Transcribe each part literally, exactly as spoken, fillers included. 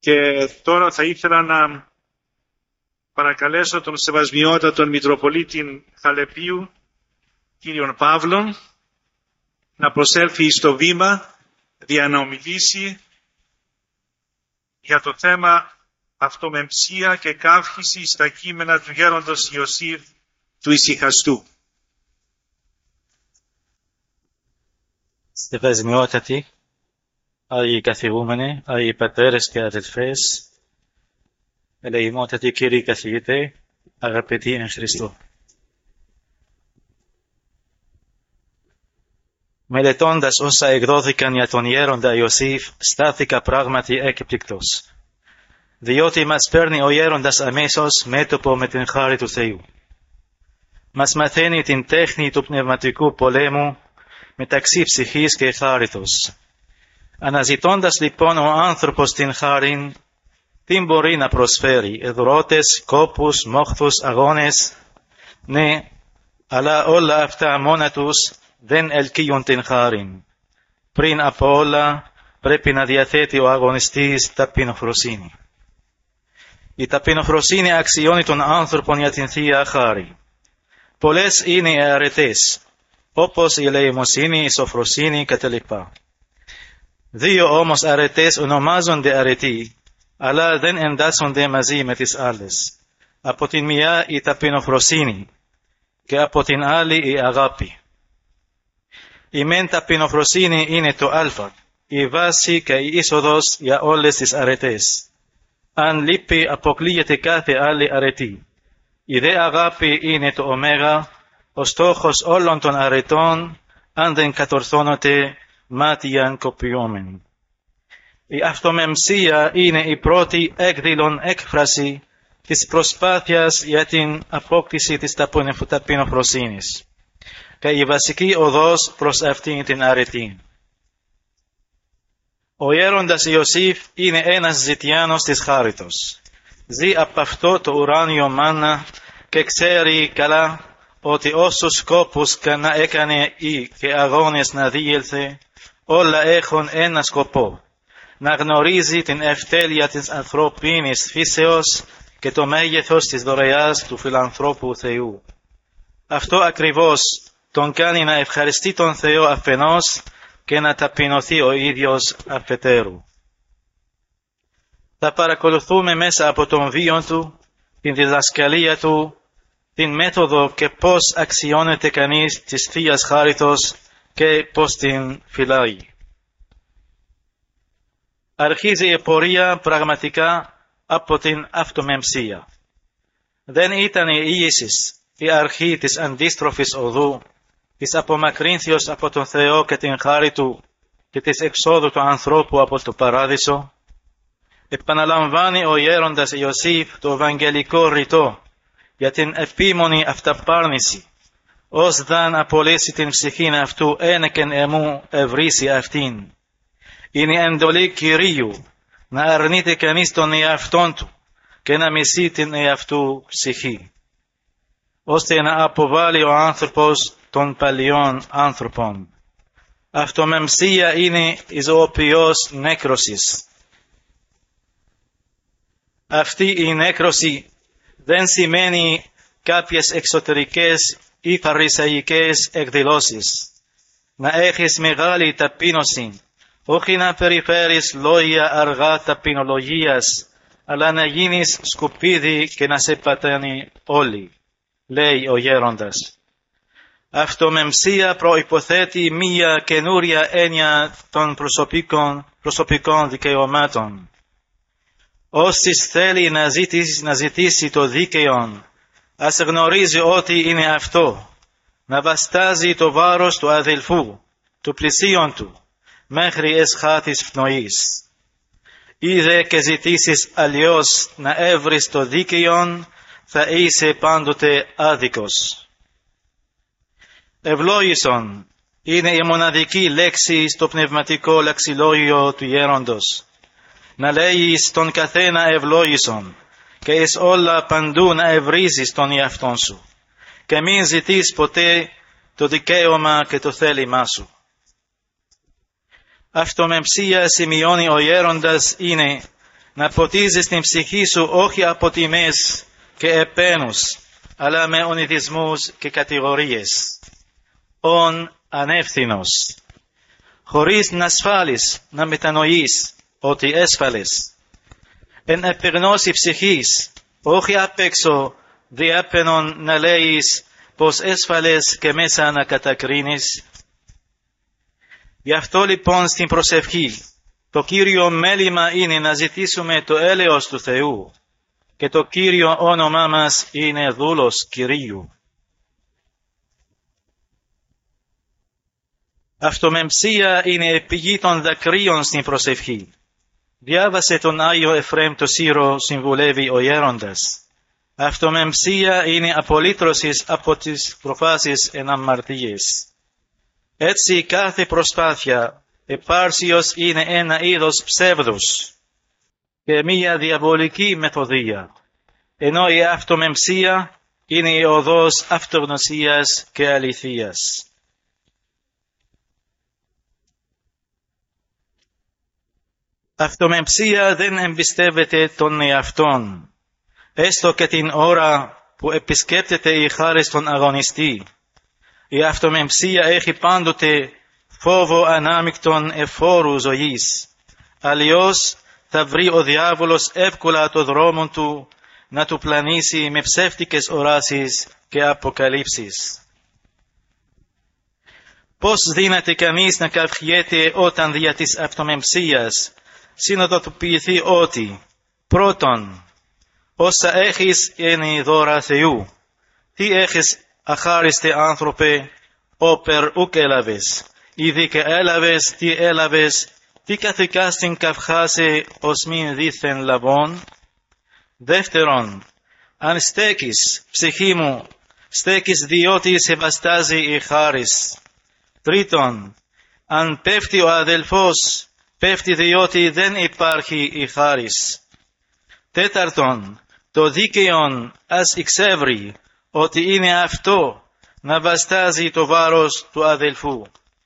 Και τώρα θα ήθελα να παρακαλέσω τον Σεβασμιότατον Μητροπολίτη Χαλεπίου, κύριον Παύλον, να προσέλθει στο βήμα για να ομιλήσει για το θέμα αυτομεμψία και καύχηση στα κείμενα του γέροντος Ιωσήφ του Ησυχαστού. Σεβασμιότατοι, άλλοι καθηγούμενοι, άλλοι πατέρες και αδελφές, ελεημότατοι κύριοι καθηγητές, αγαπητοί εν Χριστώ. Μελετώντας όσα εκδόθηκαν για τον γέροντα Ιωσήφ, στάθηκα πράγματι έκπληκτος, διότι μας παίρνει ο γέροντας αμέσως μέτωπο με την χάρη του Θεού. Μας μαθαίνει την τέχνη του πνευματικού πολέμου μεταξύ ψυχής και χάριτος. Αναζητώντας λοιπόν ο άνθρωπος την χάριν, τι μπορεί να προσφέρει, εδωρώτες, κόπους, μόχθους, αγώνες? Ναι, αλλά όλα αυτά μόνα τους δεν ελκύουν την χάριν. Πριν από όλα πρέπει να διαθέτει ο αγωνιστής ταπεινοφροσύνη. Η ταπεινοφροσύνη αξιώνει τον άνθρωπον για την Θεία Χάρη. Πολλές είναι οι αρετές, όπως η ελεημοσύνη, η σοφροσύνη κτλ. Δύο όμως αρετές ονομάζονται αρετοί, αλλά δεν εντάσσονται μαζί με τις άλλες. Από την μία η ταπεινοφροσύνη και από την άλλη η αγάπη. Η μεν ταπεινοφροσύνη είναι το α, η βάση και η είσοδος για όλες τις αρετές. Αν λείπει αποκλείεται κάθε άλλη αρετή. Η δε αγάπη είναι το ωμέγα, ο στόχος όλων των αρετών, αν δεν κατορθώνονται μάτιαν κοπιόμενοι. Η αυτομεμψία είναι η πρώτη έκδηλον έκφραση της προσπάθειας για την απόκτηση της ταπεινοφροσύνης και η βασική οδός προς αυτήν την αρετή. Ο γέροντας Ιωσήφ είναι ένας ζητιάνος της χάριτος. Ζει από αυτό το ουράνιο μάνα και ξέρει καλά ότι όσους σκόπους και να έκανε ή και αγώνες να διέλθε, όλα έχουν ένα σκοπό: να γνωρίζει την ευτέλεια της ανθρωπίνης φύσεως και το μέγεθος της δωρεάς του φιλανθρώπου Θεού. Αυτό ακριβώς τον κάνει να ευχαριστεί τον Θεό αφενός και να ταπεινωθεί ο ίδιος αφετέρου. Θα παρακολουθούμε μέσα από τον βίο του, την διδασκαλία του, την μέθοδο και πώς αξιώνεται κανείς της Θείας Χάριτος και πώς την φυλάει. Αρχίζει η πορεία πραγματικά από την αυτομεμψία. Δεν ήταν η ίησης η αρχή της αντίστροφης οδού, της απομακρύνθεως από τον Θεό και την χάρη Του και της εξόδου του ανθρώπου από το παράδεισο. Επαναλαμβάνει ο γέροντας Ιωσήφ το ευαγγελικό ρητό για την επίμονη αυταπάρνηση, ως δαν απολέσει την ψυχήν αυτού ένεκεν εμού ευρύσει αυτήν. Είναι εντολή Κυρίου να αρνείται κανείς τον εαυτόν του και να μισεί την εαυτού ψυχή, ώστε να αποβάλει ο άνθρωπος των παλιών άνθρωπων. Αυτομεμψία είναι η ζωοποιός νέκρωσης. Αυτή η νέκρωση δεν σημαίνει κάποιες εξωτερικές ή φαρισαϊκές εκδηλώσεις. Να έχεις μεγάλη ταπείνωση, όχι να περιφέρεις λόγια αργά ταπεινολογίας, αλλά να γίνεις σκουπίδι και να σε πατάνει όλοι, λέει ο γέροντας. Αυτομεμψία προϋποθέτει μία καινούρια έννοια των προσωπικών, προσωπικών δικαιωμάτων. Όσοι θέλει να ζητήσει, να ζητήσει το δίκαιο, ας γνωρίζει ότι είναι αυτό, να βαστάζει το βάρος του αδελφού, του πλησίον του, μέχρι εσχάτης πνοής. Είδε και ζητήσεις αλλιώς να έβρεις το δίκαιο, θα είσαι πάντοτε άδικος. Ευλόγησον είναι η μοναδική λέξη στο πνευματικό λεξιλόγιο του γέροντος. Να λέει στον καθένα ευλόγησον και εις όλα παντού να ευρίζεις τον εαυτόν σου και μην ζητείς ποτέ το δικαίωμα και το θέλημά σου. Αυτομεμψία, σημειώνει ο γέροντας, είναι να ποτίζεις την ψυχή σου όχι από τιμές και επένους, αλλά με ονειδισμούς και κατηγορίες. Ον ανεύθυνος, χωρίς να ασφάλεις να μετανοείς ότι έσφαλες. Εν επιγνώση ψυχής, όχι απ' έξω διάπαινον να λέεις πως έσφαλες και μέσα να κατακρίνεις. Γι' αυτό λοιπόν στην προσευχή, το κύριο μέλημα είναι να ζητήσουμε το έλεος του Θεού και το κύριο όνομά μας είναι δούλος Κυρίου. Αυτομεμψία είναι η πηγή των δακρύων στην προσευχή. Διάβασε τον Άγιο Εφραίμ το Σύρο, συμβουλεύει ο γέροντας. Αυτομεμψία είναι απολύτρωσης από τις προφάσεις εν αμαρτίες. Έτσι κάθε προσπάθεια επάρσιος είναι ένα είδος ψεύδους και μία διαβολική μεθοδία, ενώ η αυτομεμψία είναι η οδός αυτογνωσίας και αληθείας. Αυτομεμψία δεν εμπιστεύεται τον εαυτόν, έστω και την ώρα που επισκέπτεται η χάρη στον αγωνιστή. Η αυτομεμψία έχει πάντοτε φόβο ανάμεικτον εφόρου ζωής. Αλλιώς θα βρει ο διάβολος εύκολα το δρόμο του να του πλανήσει με ψεύτικες οράσεις και αποκαλύψεις. Πώς δύναται κανείς να καυχιέται όταν δια της αυτομεμψίας συνοδοτοποιηθεί ότι πρώτον, όσα έχεις είναι δώρα Θεού. Τι έχεις αχάριστε άνθρωπε, όπερ ουκ έλαβες. Ήδη και έλαβες, τι έλαβες, τι καθηκάστην καυχάσαι ως μην δήθεν λαβών. Δεύτερον, αν στέκεις, ψυχή μου, στέκεις διότι σε βαστάζει η χάρις. Τρίτον, αν πέφτει ο αδελφός, πέφτει διότι δεν υπάρχει η χάρις. Τέταρτον, το δίκαιον ας εξεύρει ότι είναι αυτό να βαστάζει το βάρος του αδελφού.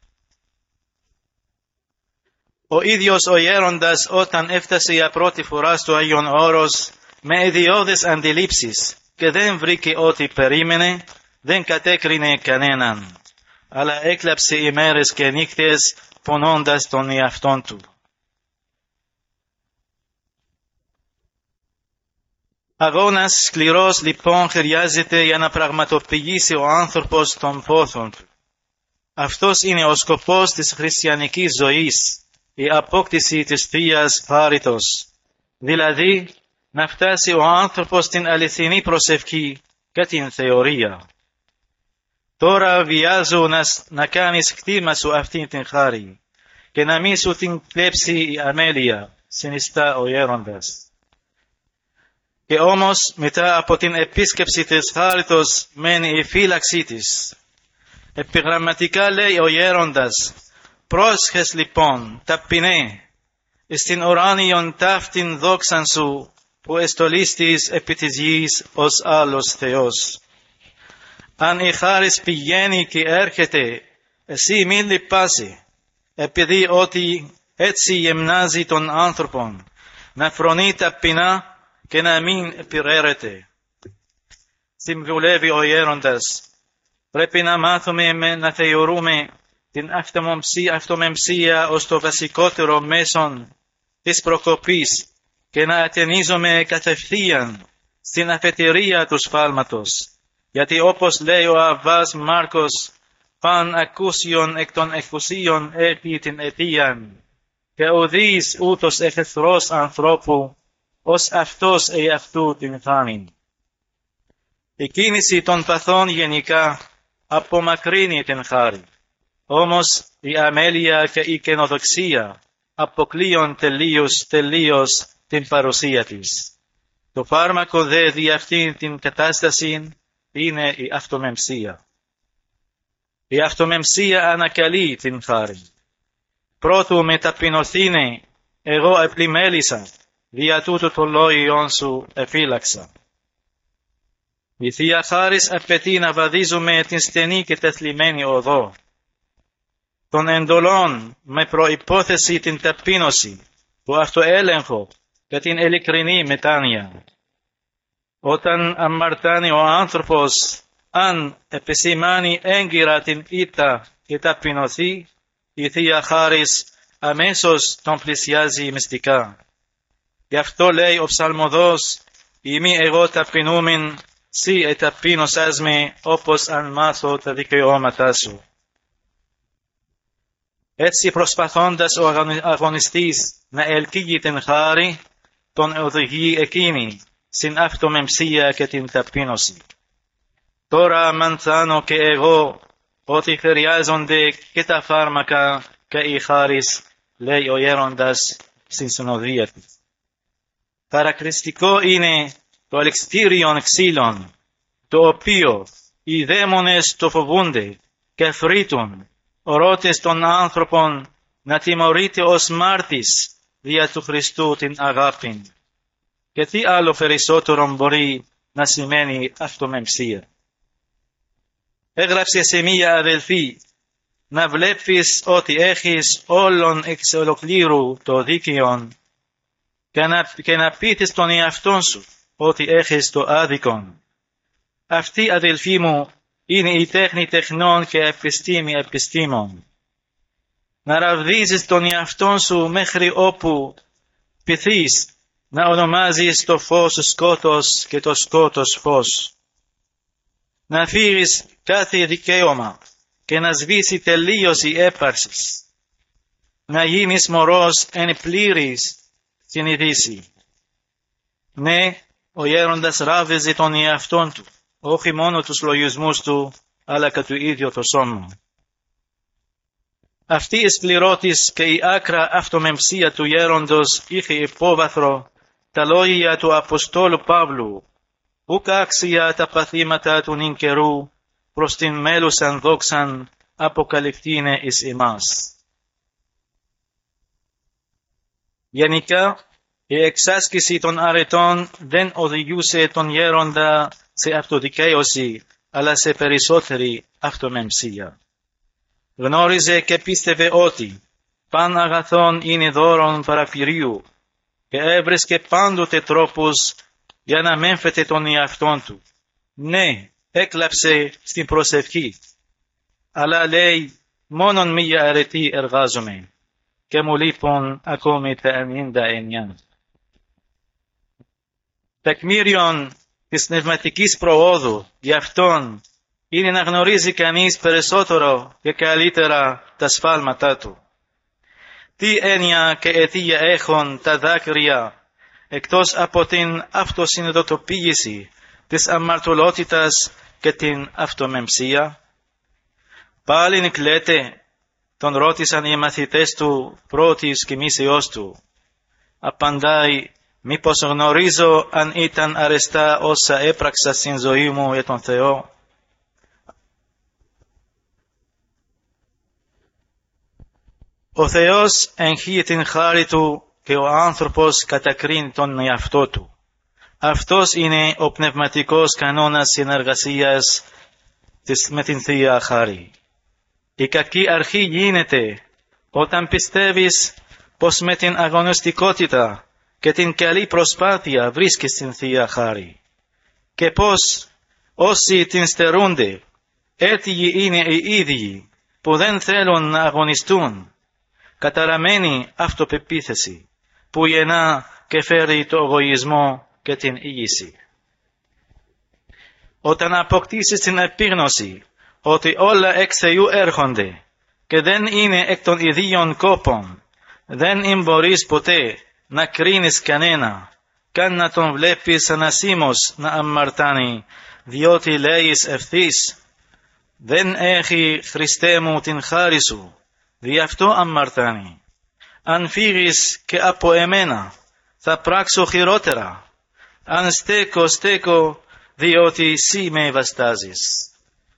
Ο ίδιος ο γέροντας όταν έφτασε για πρώτη φορά στο Άγιον Όρος με ιδιώδες αντιλήψεις και δεν βρήκε ό,τι περίμενε, δεν κατέκρινε κανέναν, αλλά έκλαψε ημέρες και νύχτες πονώντας τον εαυτόν του. Αγώνας σκληρός λοιπόν χρειάζεται για να πραγματοποιήσει ο άνθρωπος των πόθων του. Αυτός είναι ο σκοπός της χριστιανικής ζωής, η απόκτηση της Θείας Χάριτος, δηλαδή να φτάσει ο άνθρωπος στην αληθινή προσευχή και την θεωρία. Τώρα βιάζω να, να κάνεις κτήμα σου αυτήν την χάρη και να μην σου την κλέψει η αμέλεια, συνιστά ο γέροντας. Και όμως μετά από την επίσκεψη της χάριτος μένει η φύλαξή της. Επιγραμματικά λέει ο γέροντας, πρόσχες λοιπόν ταπεινέ στην ουράνιον ταύτην δόξαν σου που εστολίστης επί της γης ως άλλος Θεός. Αν η χάρις πηγαίνει και έρχεται, εσύ μην λυπάσαι, επειδή ότι έτσι γεμνάζει τον άνθρωπον, να φρονεί ταπεινά και να μην επιραίρεται. Συμβουλεύει ο γέροντας, πρέπει να μάθουμε με, να θεωρούμε την αυτομεμψία, αυτομεμψία ως το βασικότερο μέσον της προκοπής και να ατενίζουμε κατευθείαν στην αφετηρία του σφάλματος. Γιατί όπως λέει ο Αββάς Μάρκος, παν ακούσιον εκ των εκουσίων έχει την αιτίαν και ουδείς ούτως εχθρός ανθρώπου ως αυτός εαυτού την χάνει. Η κίνηση των παθών γενικά απομακρύνει την χάρη. Όμως η αμέλεια και η καινοδοξία αποκλείουν τελείως, τελείως την παρουσία της. Το φάρμακο δε δι' αυτήν την κατάσταση είναι η αυτομεμψία. Η αυτομεμψία ανακαλεί την χάρη. Πρώτου με ταπεινωθήνε, εγώ επλημέλησα, δια τούτου το λόγιον σου εφύλαξα. Η Θεία Χάρις απαιτεί να βαδίζουμε την στενή και τεθλιμμένη οδό των εντολών με προϋπόθεση την ταπείνωση, το αυτοέλεγχο και την ειλικρινή μετάνοια. Όταν αμαρτάνει ο άνθρωπος, αν επισημάνει έγκυρα την ήττα και ταπεινωθεί, η Θεία Χάρις αμέσως τον πλησιάζει μυστικά. Γι' αυτό λέει ο ψαλμοδός, «Ημί εγώ ταπεινούμην, σύ εταπείνωσας με, όπως αν μάθω τα δικαιώματά σου». Έτσι προσπαθώντας ο αγωνιστής να ελκύει την χάρη, τον οδηγεί εκείνη στην αυτομεμψία και την ταπείνωση. Τώρα μανθάνω και εγώ ότι χρειάζονται και τα φάρμακα και η χάρις, λέει ο γέροντας στην συνοδεία του. Χαρακτηριστικό είναι το ελεξιτήριον ξύλων, το οποίο οι δαίμονες το φοβούνται και φρύτουν, ορότες των άνθρωπων να τιμωρείται ως μάρτης δια του Χριστού την αγάπη. Και τι άλλο περισσότερο μπορεί να σημαίνει αυτομεμψία. Έγραψε σε μία αδελφή, να βλέπεις ότι έχεις όλον εξ ολοκλήρου το δίκαιον και να, και να πείθεις τον εαυτόν σου ότι έχεις το άδικον. Αυτή, αδελφοί μου, είναι η τέχνη τεχνών και επιστήμη επιστήμων. Να ραβδίζεις τον εαυτόν σου μέχρι όπου πειθείς να ονομάζεις το φως σκότος και το σκότος φως. Να φύρεις κάθε δικαίωμα και να σβήσει τελείως η έπαρσης. Να γίνεις μωρός εν πλήρης συνειδήσει. Ναι, ο γέροντας ράβιζε τον εαυτόν του, όχι μόνο τους λογισμούς του, αλλά και του ίδιου το σώμα. Αυτή η σκληρότης και η άκρα αυτομεμψία του γέροντος είχε υπόβαθρο τα λόγια του Αποστόλου Παύλου, ουκ άξια τα παθήματα του νυν καιρού προς την μέλουσαν δόξαν αποκαλυφθήνε εις εμάς. Γενικά, η εξάσκηση των αρετών δεν οδηγούσε τον γέροντα σε αυτοδικαίωση, αλλά σε περισσότερη αυτομεμψία. Γνώριζε και πίστευε ότι παν αγαθόν είναι δώρον παραφυρίου και έβρισκε πάντοτε τρόπους για να μέμφεται τον εαυτόν του. Ναι, έκλαψε στην προσευχή, αλλά λέει μόνον μία αρετή εργάζομαι και μου λείπουν ακόμη τα ενενήντα εννιά. Τεκμήριον της πνευματικής προόδου για αυτόν είναι να γνωρίζει κανείς περισσότερο και καλύτερα τα σφάλματά του. Τι έννοια και αιτία έχουν τα δάκρυα εκτός από την αυτοσυνειδητοποίηση της αμαρτωλότητας και την αυτομεμψία? Πάλιν κλαίτε, τον ρώτησαν οι μαθητές του πρώτης κοιμήσεώς του. Απαντάει, μήπως γνωρίζω αν ήταν αρεστά όσα έπραξα στην ζωή μου για τον Θεό? Ο Θεός εγχύει την χάρη του και ο άνθρωπος κατακρίνει τον εαυτό του. Αυτός είναι ο πνευματικός κανόνας συνεργασίας με την Θεία Χάρη. Η κακή αρχή γίνεται όταν πιστεύεις πως με την αγωνιστικότητα και την καλή προσπάθεια βρίσκεις την Θεία Χάρη και πως όσοι την στερούνται έτοιμοι είναι οι ίδιοι που δεν θέλουν να αγωνιστούν. Καταραμένη αυτοπεποίθηση που γεννά και φέρει το εγωισμό και την ήγηση. Όταν αποκτήσεις την επίγνωση ότι όλα εξ Θεού έρχονται και δεν είναι εκ των ιδίων κόπων, δεν μπορείς ποτέ να κρίνεις κανένα, καν να τον βλέπεις ανασήμως να αμαρτάνει, διότι λέεις ευθύς, δεν έχει Χριστέ μου την χάρη σου, δι' αυτό αμαρτάνει. Αν φύγεις και από εμένα, θα πράξω χειρότερα. Αν στέκω, στέκω, διότι εσύ με βαστάζεις.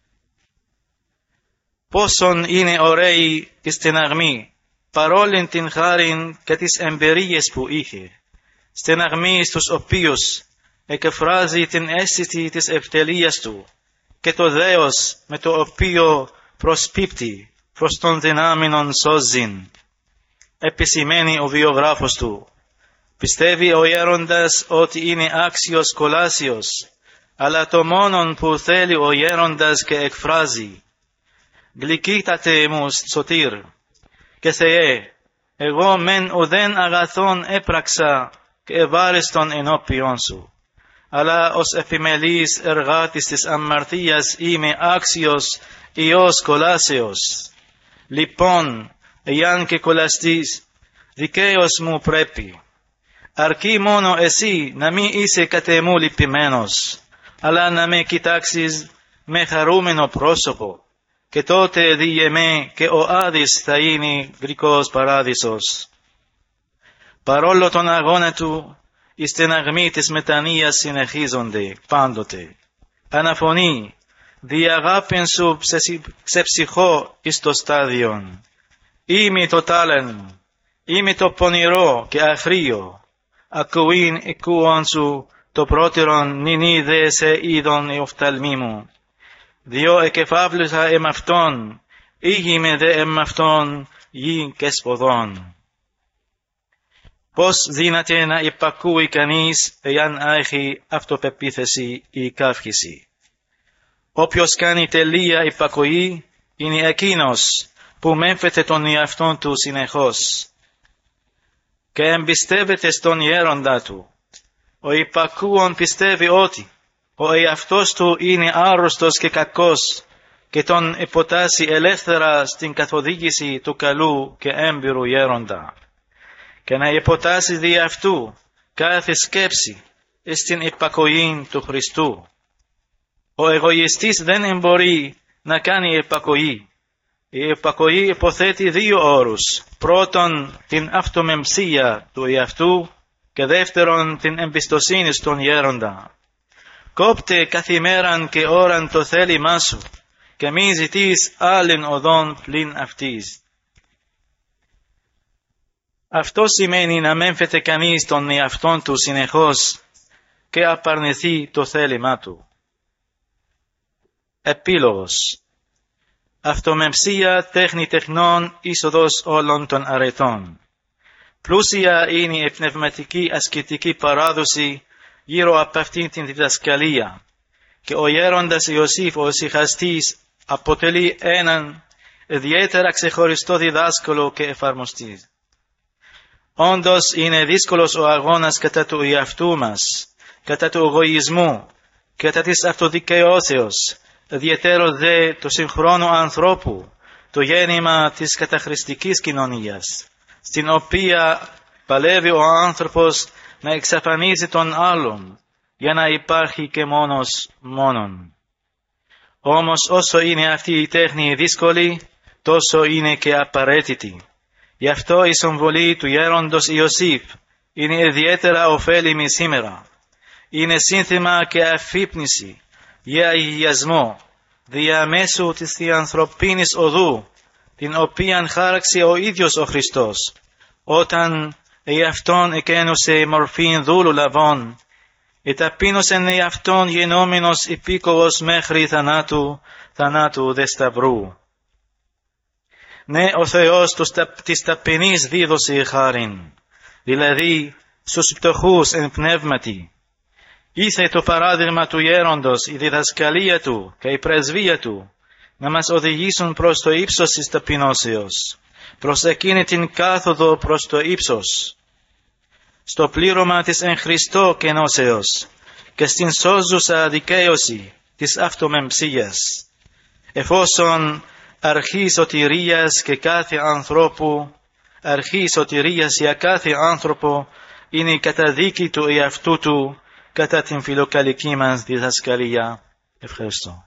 Πόσον είναι ωραίοι η στεναγμή, παρόλην την χάριν και τις εμπειρίες που είχε. Στεναγμή στους οποίους εκφράζει την αίσθηση της ευτελείας του και το δέος με το οποίο προσπίπτει προς τον δυνάμινον σώζην. Επισημαίνει ο βιογράφος του, Πιστεύει ο γέροντας ότι είναι άξιος κολάσιος, αλλά το μόνον που θέλει ο γέροντας και εκφράζει. Γλυκύτατε μου, Σωτήρ, και Θεέ, εγώ μεν ουδέν αγαθόν έπραξα και ευάρεστον ενώπιον σου, αλλά ως επιμελής εργάτης της αμαρτίας είμαι άξιος Υιός κολάσεως. Λοιπόν, εάν και κολαστείς, δικαίως μου πρέπει. Αρκεί μόνο εσύ να μην είσαι κατ' εμού λυπημένος, αλλά να με κοιτάξεις με χαρούμενο πρόσωπο, και τότε δι' εμέ και ο Άδης θα είναι γλυκός παράδεισος. Παρόλο τον αγώνα του, οι στεναγμοί της μετανοίας συνεχίζονται πάντοτε. Αναφωνεί, δι' αγάπην σου ξεψυχώ εις το στάδιον. Είμαι το τάλεν, είμαι το πονηρό και αχρίο. Ακούειν εκούον σου το πρώτερον νυνί δε σε είδον η οφθαλμή μου. Διό εκεφαύλουσα εμ αυτόν, ήγημε δε εμ αυτόν γη και σποδόν. Πώς δύναται να υπακούει κανείς εάν έχει αυτοπεποίθηση ή καύχηση. Όποιος κάνει τελεία υπακοή είναι εκείνος που μέμφεται τον εαυτόν του συνεχώς και εμπιστεύεται στον γέροντα του. Ο υπακούων πιστεύει ότι ο εαυτός του είναι άρρωστος και κακός και τον υποτάσσει ελεύθερα στην καθοδήγηση του καλού και έμπειρου γέροντα, και να υποτάσσει δι' αυτού κάθε σκέψη στην υπακοή του Χριστού. Ο εγωιστής δεν μπορεί να κάνει υπακοή. Η υπακοή υποθέτει δύο όρους. Πρώτον, την αυτομεμψία του εαυτού και δεύτερον, την εμπιστοσύνη στον γέροντα. Κόπτε καθημέραν και ώραν το θέλημά σου και μη ζητείς άλλην οδόν πλην αυτής. Αυτό σημαίνει να μέμφεται κανείς τον εαυτόν του συνεχώς και απαρνηθεί το θέλημά του. Επίλογος. Αυτομεμψία τέχνη τεχνών, είσοδος όλων των αρετών. Πλούσια είναι η πνευματική ασκητική παράδοση γύρω από αυτήν την διδασκαλία και ο γέροντας Ιωσήφ ο ησυχαστής αποτελεί έναν ιδιαίτερα ξεχωριστό διδάσκαλο και εφαρμοστή. Όντως είναι δύσκολος ο αγώνας κατά του εαυτού μας, κατά του εγωισμού, κατά της αυτοδικαιώσεως, ιδιαίτερο δε του συγχρόνου ανθρώπου, το γέννημα της καταχρηστικής κοινωνίας, στην οποία παλεύει ο άνθρωπος να εξαφανίσει τον άλλον, για να υπάρχει και μόνος μόνον. Όμως όσο είναι αυτή η τέχνη δύσκολη, τόσο είναι και απαραίτητη. Γι' αυτό η συμβολή του γέροντος Ιωσήφ είναι ιδιαίτερα ωφέλιμη σήμερα. Είναι σύνθημα και αφύπνιση για αγιασμό, διαμέσου της θεανθρωπίνης οδού, την οποίαν χάραξε ο ίδιος ο Χριστός, όταν εαυτόν εκένωσε μορφήν δούλου λαβών, εταπείνωσεν εαυτόν γενόμενος υπήκοος μέχρι θανάτου, θανάτου δε σταυρού. Ναι, ο Θεός της ταπεινής δίδωσε χάριν, δηλαδή στους πτωχούς εν πνεύματι. Ήθε το παράδειγμα του γέροντος, η διδασκαλία του και η πρεσβεία του να μας οδηγήσουν προς το ύψος της ταπεινώσεως, προς εκείνη την κάθοδο προς το ύψος, στο πλήρωμα της εν Χριστώ κενώσεως και στην σώζουσα δικαίωση της αυτομεμψίας, εφόσον αρχή σωτηρίας και κάθε ανθρώπου, αρχή σωτηρίας για κάθε άνθρωπο είναι η καταδίκη του εαυτού του κατά την φιλοκαλική μας διδασκαλία. Ευχαριστώ.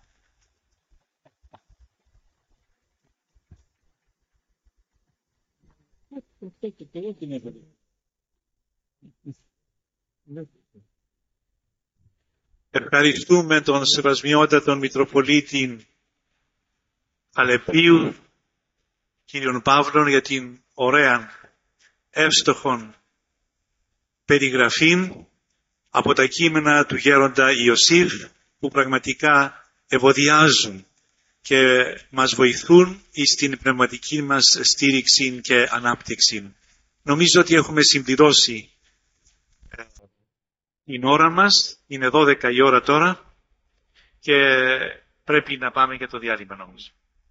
Ευχαριστούμε τον Σεβασμιότατον Μητροπολίτη Χαλεπίου, κύριον Παύλον, για την ωραία, εύστοχον περιγραφή από τα κείμενα του γέροντα Ιωσήφ, που πραγματικά ευωδιάζουν και μας βοηθούν στην πνευματική μας στήριξη και ανάπτυξη. Νομίζω ότι έχουμε συμπληρώσει την ώρα μας, είναι δώδεκα η ώρα τώρα και πρέπει να πάμε για το διάλειμμα νομίζω.